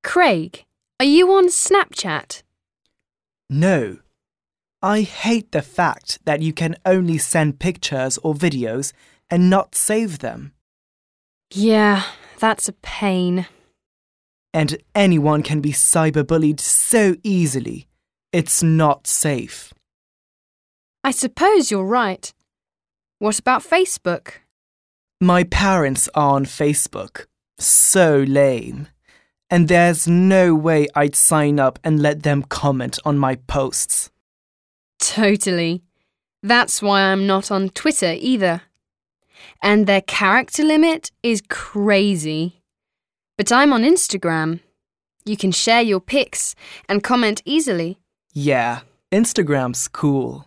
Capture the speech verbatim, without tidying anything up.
Craig, are you on Snapchat? No. I hate the fact that you can only send pictures or videos and not save them. Yeah, that's a pain. And anyone can be cyberbullied so easily. It's not safe. I suppose you're right. What about Facebook? My parents are on Facebook. So lame. And there's no way I'd sign up and let them comment on my posts. Totally. That's why I'm not on Twitter either. And their character limit is crazy. But I'm on Instagram. You can share your pics and comment easily. Yeah, Instagram's cool.